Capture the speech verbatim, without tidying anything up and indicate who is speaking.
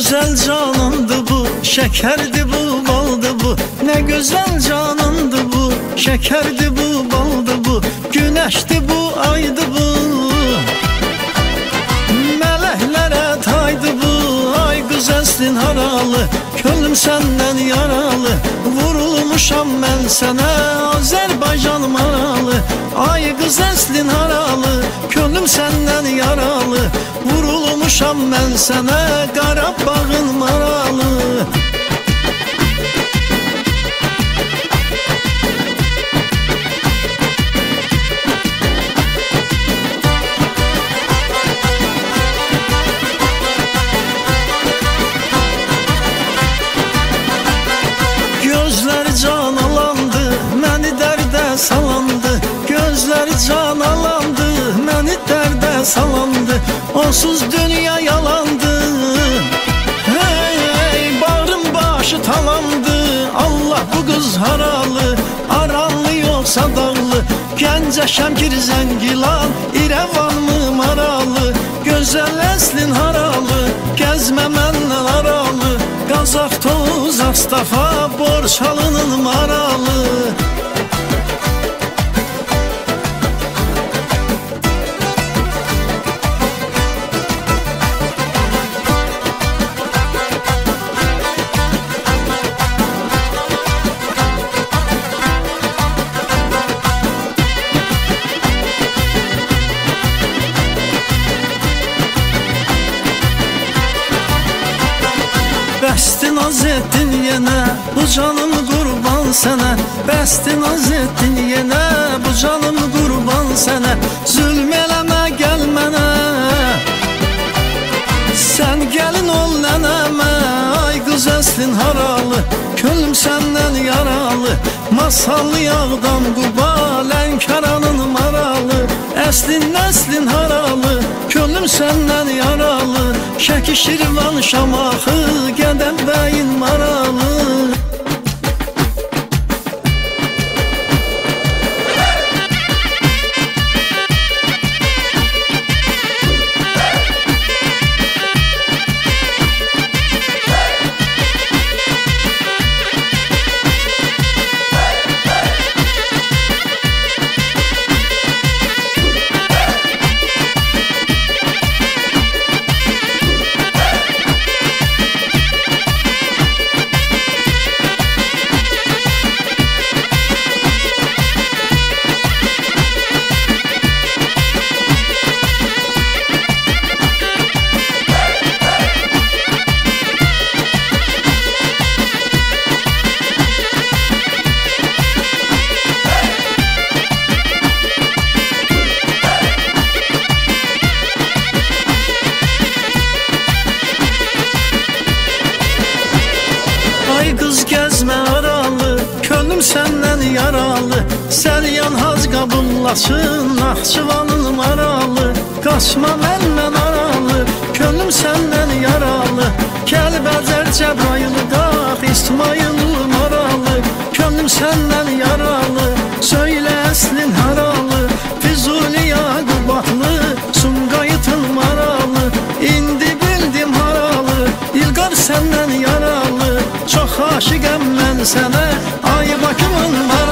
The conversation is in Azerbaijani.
Speaker 1: güzel canandı bu, şekerdi bu, baldı bu. Ne güzel canandı bu, şekerdi bu, baldı bu. Güneşti bu, aydı bu, meleklere taydı bu. Ay güzelsin haralı, könlüm senden yaralı. Vurulmuşam ben sana, Azerbaycan maralı. Ay güzelsin haralı, könlüm senden yaralı. Vurulmuşam ben sana, Qarabağın maralı. Gözleri can alandı, məni dərdə salandı. Gözleri can alandı, məni dərdə salandı. Onsuz dünya yalandı. Hey hey, bağrım başı talandı. Allah bu kız haralı, aranlı yoksa dağlı. Gəncə, Şəmkir, Zəngilan, İrəvan mı maralı? Gözəl əslin haralı, gəzmə məndən aralı. Qazaq, Toz, Astafa, Borçalının maralı. Bəsdi naz etdin yenə, bu canım qurban sənə. Bəsdi naz etdin yenə, bu canım qurban sənə. Zülm eləmə, gəl mənə, sən gəlin ol nənəmə. Ay güzelsin haralı, könlüm səndən yaralı. Masallı yağdan Quba, Lənkəranın maralı. Əslin nəslin haralı, könlüm səndən yaralı. Şəki, Şirvan, Şamaxı, Gədəbəyin maralı. Gəzmə aralı, könlüm səndən yaralı. Səryan haz qabullasın, Naxçıvanın maralı. Qaçma məndən aralı, könlüm səndən yaralı. Kəlbəcər, Cəbrayıl, Dağ, İsmail maralı. Könlüm səndən yaralı, söylə əslin haralı. Füzuli, Yaqubatlı, Sumqayıtın maralı. İndi bildim haralı, İlqar səndən yaralı. Çox aşiqəm mən sənə, ay Bakımın maralı.